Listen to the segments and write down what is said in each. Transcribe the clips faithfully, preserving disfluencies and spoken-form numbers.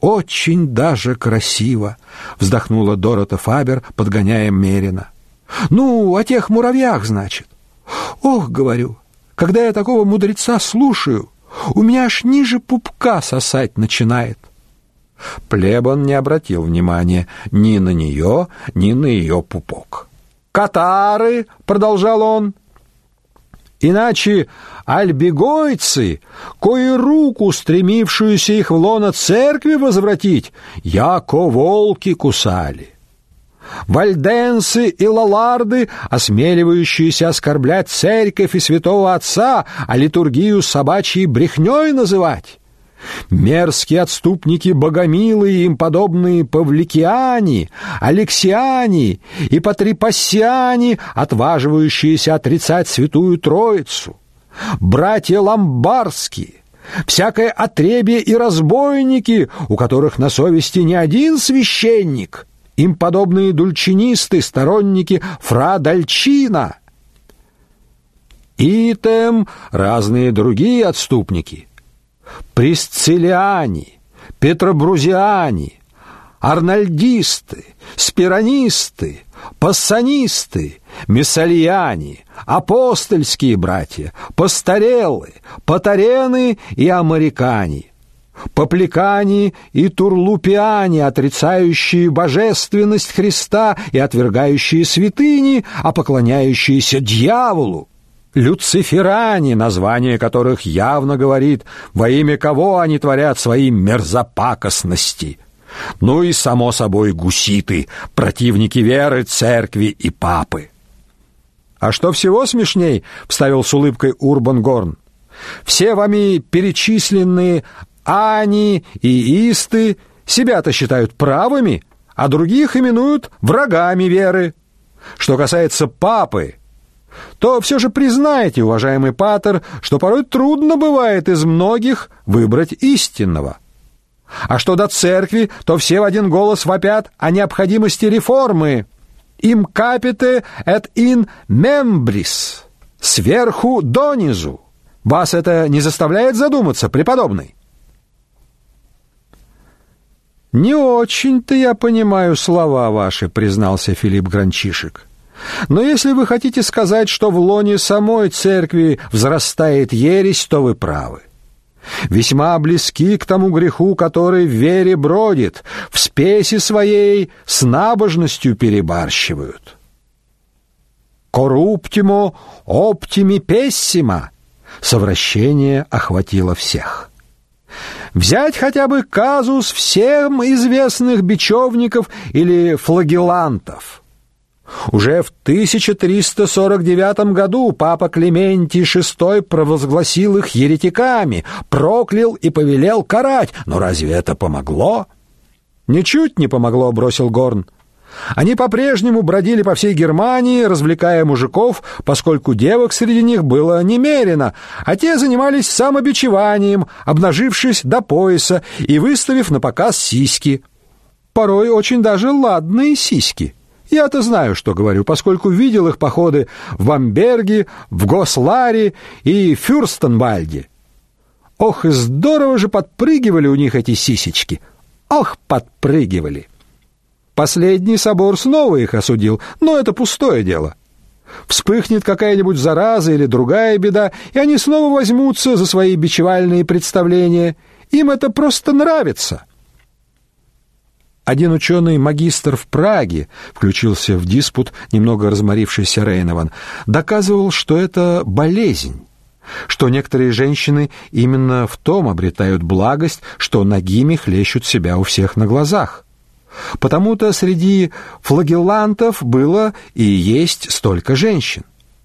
«Очень даже красиво», — вздохнула Дорота Фабер, подгоняя Мерина. «Ну, о тех муравьях, значит. Ох, говорю, когда я такого мудреца слушаю, у меня аж ниже пупка сосать начинает». Плебон не обратил внимания ни на нее, ни на ее пупок. «Катары», — продолжал он, — «иначе альбегойцы, кои руку, стремившуюся их в лоно церкви возвратить, яко волки кусали. Вальденсы и лаларды, осмеливающиеся оскорблять церковь и святого отца, а литургию собачьей брехней называть. Мерзкие отступники богомилы и им подобные павликиане, алексиане и патрипассиане, отваживающиеся отрицать святую Троицу, братья ломбардские, всякое отребье и разбойники, у которых на совести не один священник, им подобные дульчинисты, сторонники фра Дальчина, и тем разные другие отступники, присциллиане, петробрузиане, арнольдисты, спиранисты, пассанисты, мессальяне, апостольские братья, пастареллы, патарены и амарикане, попликане и турлупиане, отрицающие божественность Христа и отвергающие святыни, а поклоняющиеся дьяволу, люциферане, название которых явно говорит, во имя кого они творят свои мерзопакостности. Ну и, само собой, гуситы, противники веры, церкви и папы. «А что всего смешней, — вставил с улыбкой Урбан Горн, — все вами перечисленные ани и исты себя-то считают правыми, а других именуют врагами веры. Что касается папы, то все же признайте, уважаемый патер, что порой трудно бывает из многих выбрать истинного. А что до церкви, то все в один голос вопят о необходимости реформы. Им capite et in membris, сверху донизу. Вас это не заставляет задуматься, преподобный?» «Не очень-то я понимаю слова ваши», — признался Филипп Гранчишек. «Но если вы хотите сказать, что в лоне самой церкви взрастает ересь, то вы правы. Весьма близки к тому греху, который в вере бродит, в спеси своей с набожностью перебарщивают. Корруптимо оптими пессимо, совращение охватило всех. Взять хотя бы казус всем известных бичевников или флагеллантов. Уже в тысяча триста сорок девятом году папа Клементий шестой провозгласил их еретиками, проклял и повелел карать. Но разве это помогло? Ничуть не помогло, бросил Горн. Они по-прежнему бродили по всей Германии, развлекая мужиков, поскольку девок среди них было немерено, а те занимались самобичеванием, обнажившись до пояса и выставив на показ сиськи. Порой очень даже ладные сиськи. Я-то знаю, что говорю, поскольку видел их походы в Бамберге, в Госларе и Фюрстенвальде. Ох, и здорово же подпрыгивали у них эти сисечки. Ох, подпрыгивали. Последний собор снова их осудил, но это пустое дело. Вспыхнет какая-нибудь зараза или другая беда, и они снова возьмутся за свои бичевальные представления. Им это просто нравится. Один ученый-магистр в Праге, включился в диспут немного разморившийся Рейнован, доказывал, что это болезнь, что некоторые женщины именно в том обретают благость, что нагими хлещут себя у всех на глазах. Потому-то среди флагеллантов было и есть столько женщин.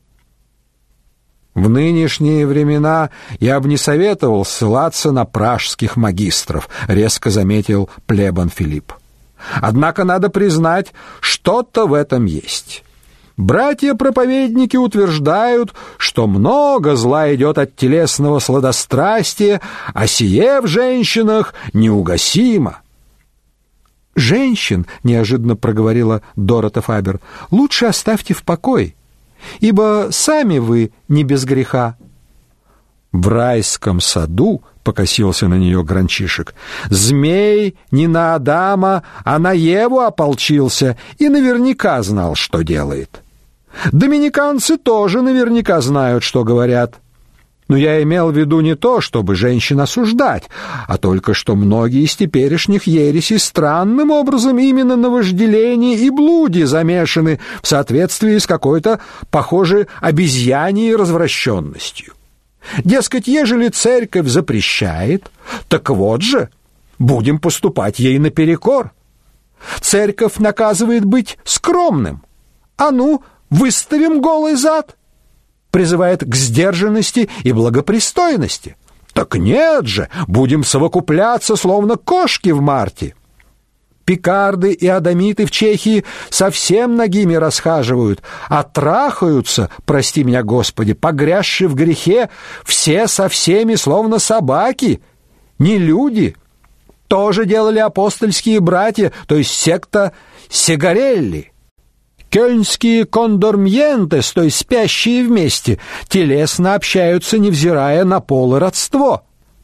В нынешние времена я бы не советовал ссылаться на пражских магистров, резко заметил плебан Филипп. Однако надо признать, что-то в этом есть. Братья-проповедники утверждают, что много зла идет от телесного сладострастия, а сие в женщинах неугасимо. «Женщин, — неожиданно проговорила Дорота Фабер, — лучше оставьте в покое, ибо сами вы не без греха». В райском саду, покосился на нее Гранчишек, змей не на Адама, а на Еву ополчился и наверняка знал, что делает. Доминиканцы тоже наверняка знают, что говорят. Но я имел в виду не то, чтобы женщин осуждать, а только что многие из теперешних ересей странным образом именно на вожделении и блуде замешаны в соответствии с какой-то, похоже, обезьяньей развращенностью. Дескать, ежели церковь запрещает, так вот же, будем поступать ей наперекор. Церковь наказывает быть скромным. А ну, выставим голый зад. Призывает к сдержанности и благопристойности. Так нет же, будем совокупляться, словно кошки в марте. Пикарды и адамиты в Чехии совсем нагими расхаживают, а трахаются, прости меня, Господи, погрязшие в грехе, все со всеми, словно собаки, не люди. Тоже делали апостольские братья, то есть секта Сигарелли. Кёльнские кондормьентес, то есть спящие вместе, телесно общаются, невзирая на пол и родство.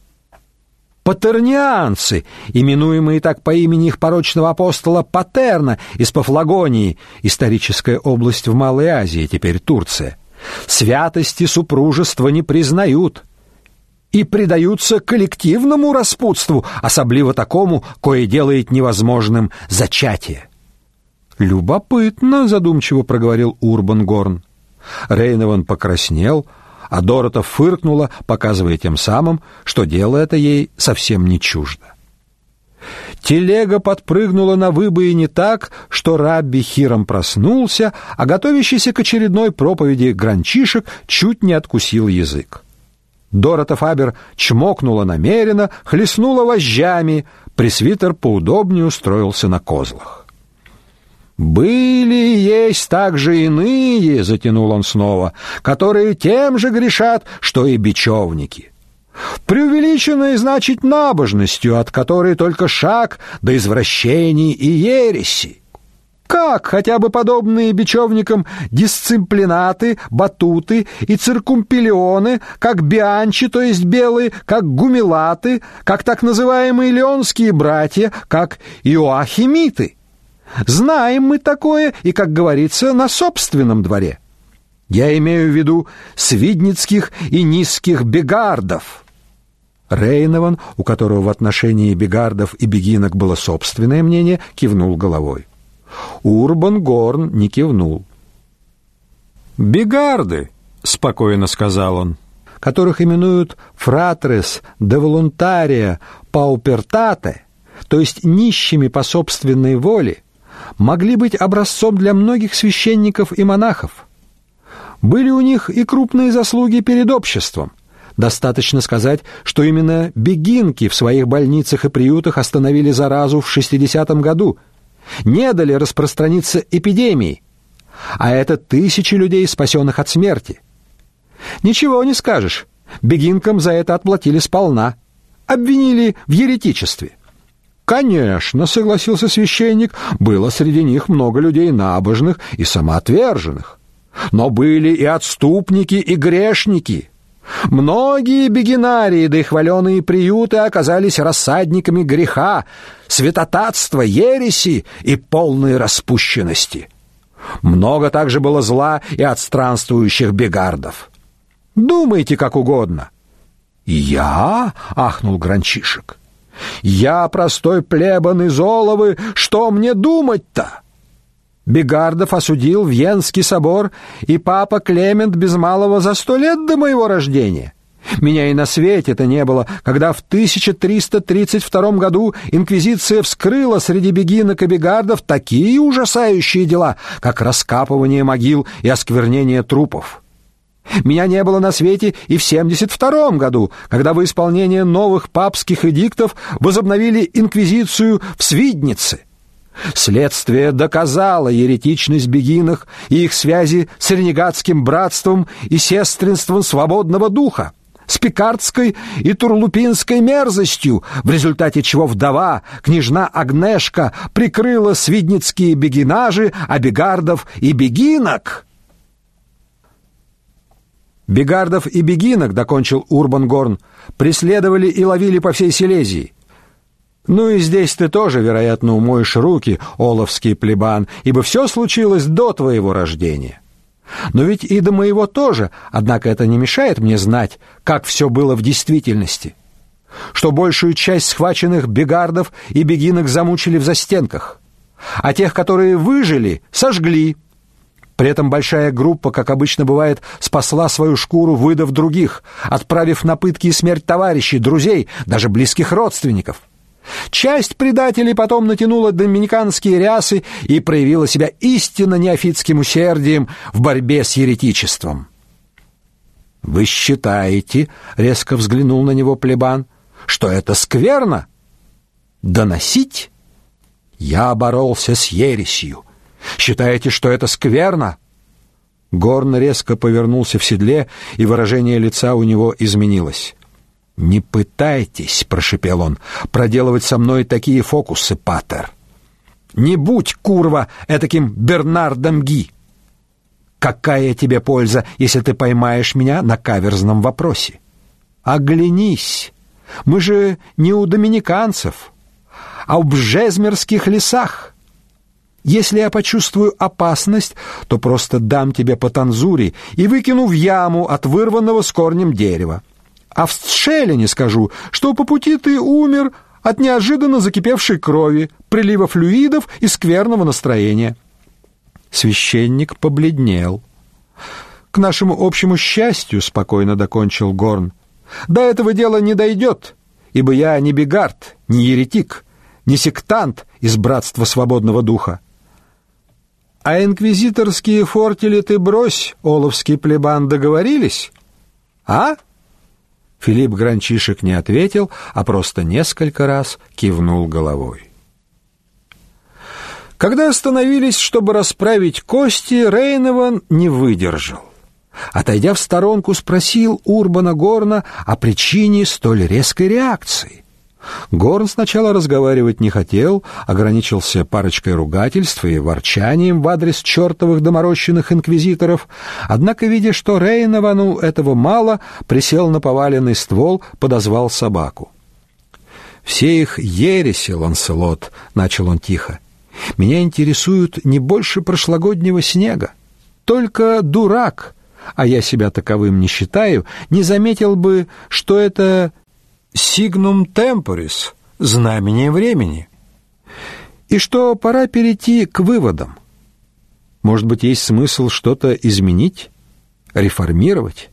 Патернианцы, именуемые так по имени их порочного апостола Патерна из Пафлагонии, историческая область в Малой Азии, теперь Турция, святости супружества не признают и предаются коллективному распутству, особливо такому, кое делает невозможным зачатие. «Любопытно», — задумчиво проговорил Урбан Горн. Рейнован покраснел, а Дорота фыркнула, показывая тем самым, что дело это ей совсем не чуждо. Телега подпрыгнула на выбоине так, что рабби Хирам проснулся, а готовящийся к очередной проповеди Гранчишек чуть не откусил язык. Дорота Фабер чмокнула намеренно, хлестнула вожжами, пресвитер поудобнее устроился на козлах. «Были и есть также иные, — затянул он снова, — которые тем же грешат, что и бечевники. Преувеличенной, значит, набожностью, от которой только шаг до извращений и ереси. Как хотя бы подобные бечевникам дисциплинаты, батуты и циркумпелионы, как бианчи, то есть белые, как гумилаты, как так называемые леонские братья, как иоахимиты. Знаем мы такое и, как говорится, на собственном дворе. Я имею в виду свидницких и низких бегардов». Рейнован, у которого в отношении бегардов и бегинок было собственное мнение, кивнул головой. Урбан Горн не кивнул. «Бегарды», — спокойно сказал он, — «которых именуют фратрес де волунтария паупертате, то есть нищими по собственной воле, могли быть образцом для многих священников и монахов. Были у них и крупные заслуги перед обществом. Достаточно сказать, что именно бегинки в своих больницах и приютах остановили заразу в шестидесятом году, не дали распространиться эпидемии, а это тысячи людей, спасенных от смерти. Ничего не скажешь, бегинкам за это отплатили сполна, обвинили в еретичестве. «Конечно, — согласился священник, — было среди них много людей набожных и самоотверженных. Но были и отступники, и грешники. Многие бегинарии, да и хваленые приюты оказались рассадниками греха, святотатства, ереси и полной распущенности. Много также было зла и от странствующих бегардов. Думайте как угодно». «Я?» — ахнул Гранчишек. «Я простой плебан из Оловы, что мне думать-то?» Бегардов осудил Венский собор и папа Клемент без малого за сто лет до моего рождения. Меня и на свете-то не было, когда в тысяча триста тридцать втором году инквизиция вскрыла среди бегинок и бегардов такие ужасающие дела, как раскапывание могил и осквернение трупов. Меня не было на свете и в семьдесят втором году, когда в исполнение новых папских эдиктов возобновили инквизицию в Свиднице. Следствие доказало еретичность бегинок и их связи с ренегатским братством и сестринством свободного духа, с пикардской и турлупинской мерзостью, в результате чего вдова, княжна Агнешка, прикрыла свидницкие бегинажи, а бегардов и бегинок. Бегардов и бегинок, докончил Урбан Горн, преследовали и ловили по всей Силезии. Ну и здесь ты тоже, вероятно, умоешь руки, оловский плебан, ибо все случилось до твоего рождения. Но ведь и до моего тоже, однако это не мешает мне знать, как все было в действительности. Что большую часть схваченных бегардов и бегинок замучили в застенках, а тех, которые выжили, сожгли. При этом большая группа, как обычно бывает, спасла свою шкуру, выдав других, отправив на пытки и смерть товарищей, друзей, даже близких родственников. Часть предателей потом натянула доминиканские рясы и проявила себя истинно неофитским усердием в борьбе с еретичеством. «Вы считаете, — резко взглянул на него плебан, — что это скверно? Доносить? Я боролся с ересью. Считаете, что это скверно?» Горн резко повернулся в седле, и выражение лица у него изменилось. «Не пытайтесь, — прошипел он, — проделывать со мной такие фокусы, патер. Не будь, курва, этаким Бернардом Ги. Какая тебе польза, если ты поймаешь меня на каверзном вопросе? Оглянись, мы же не у доминиканцев, а в бжезмерских лесах. Если я почувствую опасность, то просто дам тебе по танзуре и выкину в яму от вырванного с корнем дерева. А в Сшелине скажу, что по пути ты умер от неожиданно закипевшей крови, прилива флюидов и скверного настроения». Священник побледнел. «К нашему общему счастью, — спокойно докончил Горн, — до этого дела не дойдет, ибо я не бегард, не еретик, не сектант из братства свободного духа. А инквизиторские фортели ты брось, оловский плебан, договорились? А?» Филипп Гранчишек не ответил, а просто несколько раз кивнул головой. Когда остановились, чтобы расправить кости, Рейневан не выдержал. Отойдя в сторонку, спросил Урбана Горна о причине столь резкой реакции. Горн сначала разговаривать не хотел, ограничился парочкой ругательств и ворчанием в адрес чертовых доморощенных инквизиторов, однако, видя, что Рейневану этого мало, присел на поваленный ствол, подозвал собаку. «Все их ереси, Ланселот, — начал он тихо, — меня интересуют не больше прошлогоднего снега. Только дурак, а я себя таковым не считаю, не заметил бы, что это сигнум темпорис, знамение времени, и что пора перейти к выводам. Может быть, есть смысл что-то изменить, реформировать?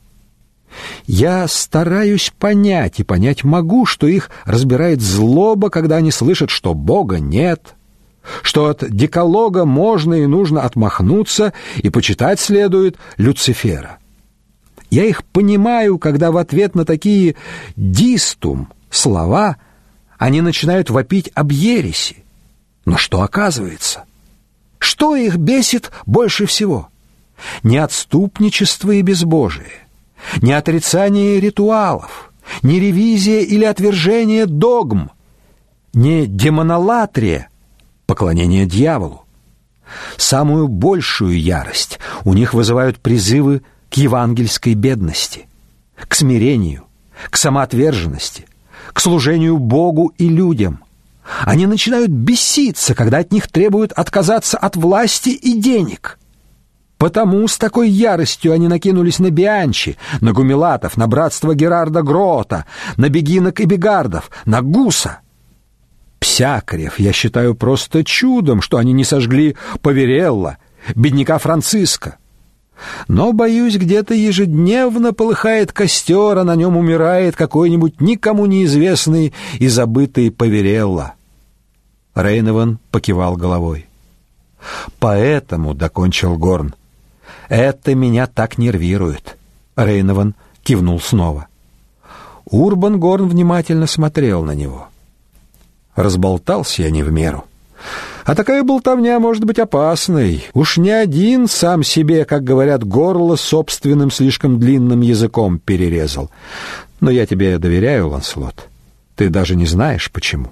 Я стараюсь понять, и понять могу, что их разбирает злоба, когда они слышат, что Бога нет, что от декалога можно и нужно отмахнуться, и почитать следует Люцифера. Я их понимаю, когда в ответ на такие «дистум» слова они начинают вопить об ереси. Но что оказывается? Что их бесит больше всего? Не отступничество и безбожие, не отрицание ритуалов, не ревизия или отвержение догм, не демонолатрия, поклонение дьяволу. Самую большую ярость у них вызывают призывы к евангельской бедности, к смирению, к самоотверженности, к служению Богу и людям. Они начинают беситься, когда от них требуют отказаться от власти и денег. Потому с такой яростью они накинулись на Бианчи, на Гумилатов, на братство Герарда Грота, на бегинок и бегардов, на Гуса. Псякарев я считаю просто чудом, что они не сожгли Поверелла, бедняка Франциска. Но, боюсь, где-то ежедневно полыхает костер, а на нем умирает какой-нибудь никому неизвестный и забытый Поверелла. Рейневан покивал головой. «Поэтому, — докончил Горн, — это меня так нервирует». Рейневан кивнул снова. Урбан Горн внимательно смотрел на него. «Разболтался я не в меру. А такая болтовня может быть опасной. Уж не один сам себе, как говорят, горло собственным слишком длинным языком перерезал. Но я тебе доверяю, Ланселот. Ты даже не знаешь, почему».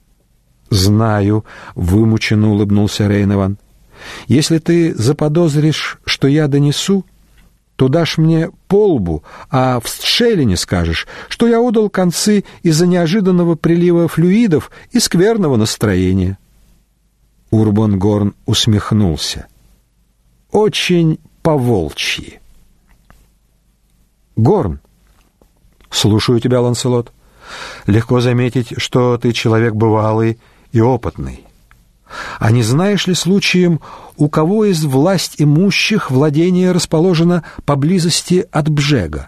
«Знаю», — вымученно улыбнулся Рейневан. «Если ты заподозришь, что я донесу, то то дашь мне по лбу, а в Стшелине скажешь, что я отдал концы из-за неожиданного прилива флюидов и скверного настроения». Урбан Горн усмехнулся. «Очень по-волчьи». «Горн». «Слушаю тебя, Ланселот. Легко заметить, что ты человек бывалый и опытный. А не знаешь ли случаем, у кого из власть имущих владение расположено поблизости от Бжега?»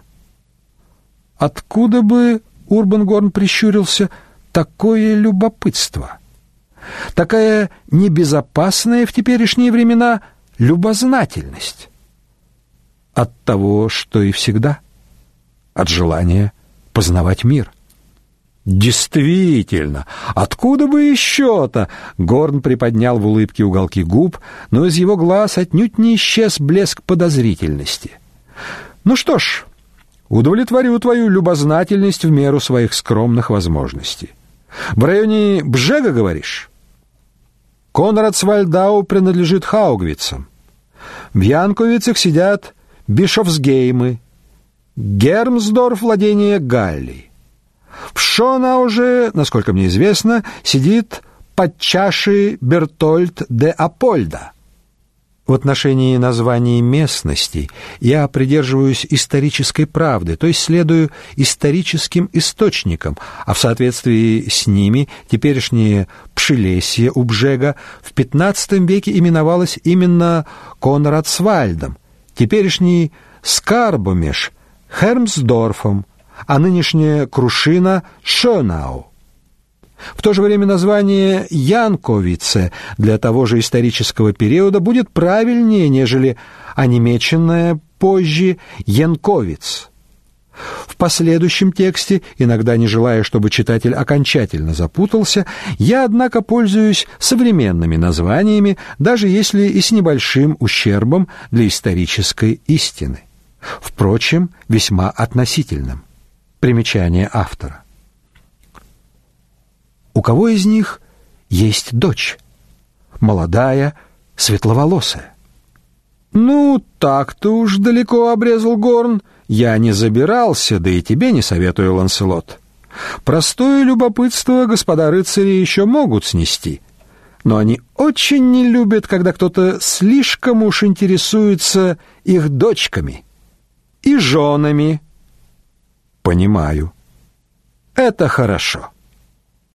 «Откуда бы, — Урбан Горн прищурился, — такое любопытство? Такая небезопасная в теперешние времена любознательность?» «От того, что и всегда. От желания познавать мир». «Действительно! Откуда бы еще-то?» Горн приподнял в улыбке уголки губ, но из его глаз отнюдь не исчез блеск подозрительности. «Ну что ж, удовлетворю твою любознательность в меру своих скромных возможностей. В районе Бжега, говоришь?» Конрадсвальдау принадлежит Хаугвицам. В Янковицах сидят Бишофсгеймы. Гермсдорф — владение Галлии. В Шонау же, насколько мне известно, сидит подчаши Бертольд де Апольда. В отношении названий местностей я придерживаюсь исторической правды, то есть следую историческим источникам, а в соответствии с ними теперешнее Пшелесье у Бжега в пятнадцатом веке именовалось именно Конрадсвальдом, теперешний Скарбомеш — Хермсдорфом, а нынешняя Крушина — Шонау. В то же время название Янковице для того же исторического периода будет правильнее, нежели онемеченное позже Янковиц. В последующем тексте, иногда не желая, чтобы читатель окончательно запутался, я, однако, пользуюсь современными названиями, даже если и с небольшим ущербом для исторической истины. Впрочем, весьма относительным. Примечание автора. У кого из них есть дочь? Молодая, светловолосая. «Ну, так-то уж далеко обрезал Горн. Я не забирался, да и тебе не советую, Ланселот. Простое любопытство господа рыцари еще могут снести, но они очень не любят, когда кто-то слишком уж интересуется их дочками и женами». «Понимаю. Это хорошо».